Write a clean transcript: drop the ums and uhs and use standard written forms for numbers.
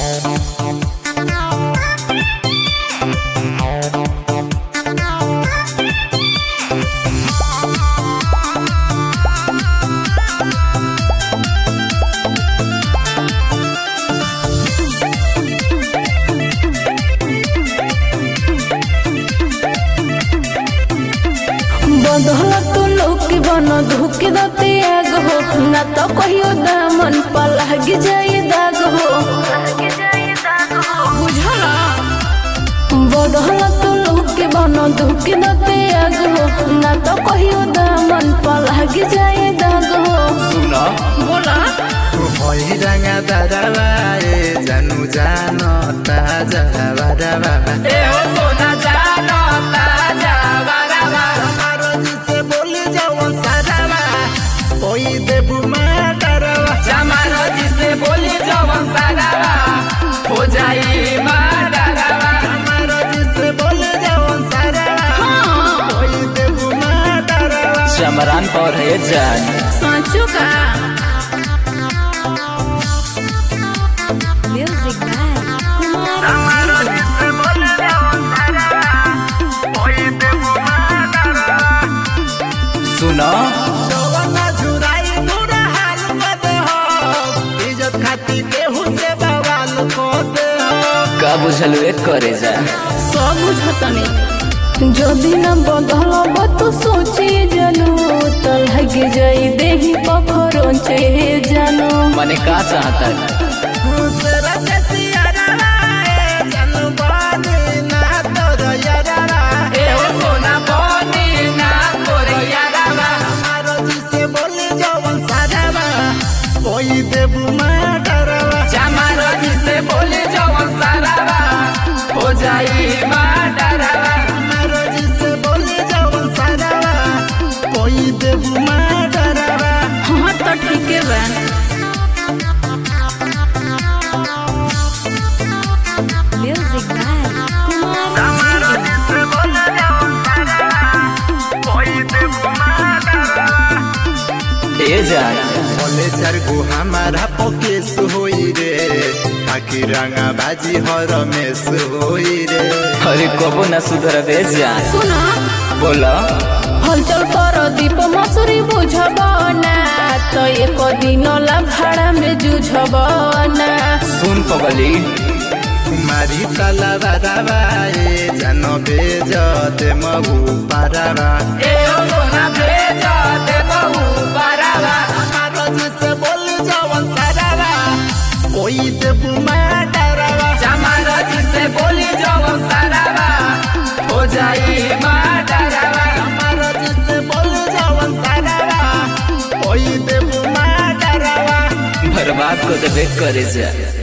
बंधल तू लोग बन धुक दते आग हो ना तो कहियो दामन पलग जाई दाग हो बुझला। बंधल तू लोग बन धुक दते आग हो ना तो कहियो दामन पलग जाई दाग हो। सुनो बोला होई रंगा दादावा ए जानू जानो ताजा बादावा ए हो सोना जानो ताजा बादावा हमारो जिसे बोली जाओ सादावा कोई देबू माडरवा हमारो जिसे बोली जाओ सादावा हो जाई माडरवा हमारो जिसे बोली जाओ सादावा कोई देबू माडरवा चमरान पर है जान सांचो का सुनो का बुझल एक करे जा सब बुझतनी जदि न बदलब तो सोचे जानू तो लग जाई देही पखरों चे जानू। मने का चाहता है देबू माडरवा हमारो जिसे बोले जवन सारावा हो जाई माडरवा हमारो जिसे बोले जवन सारावा कोई देबू माडरवा। हाँ तो ठीक है बा म्यूजिक बाय हमारो जिसे बोले जवन सारावा कोई देबू माडरवा। ए जान बोले चरगु हमारा पकेस होई रे ताकि रंगा बाजी हर मेस होई रे अरे कबो ना सुधर बे जा सुना बोला हलचल कर दीप मसूरी बुझबना तो एक दिन ला भाड़ा में जुझबना। सुन पगली कुमारी तला बादावा ए जानो बेजते महु पारावा ए ओ सोना बेजते महु पारावा हमारो जिसे बोली जवन सारावा कोई देबू माडरवा हमारो जिसे बोली जवन सारावा हो जाई माडरवा हमारो जिसे बोली जवन सारावा कोई देबू माडरवा बर्बाद को देबे करे जा।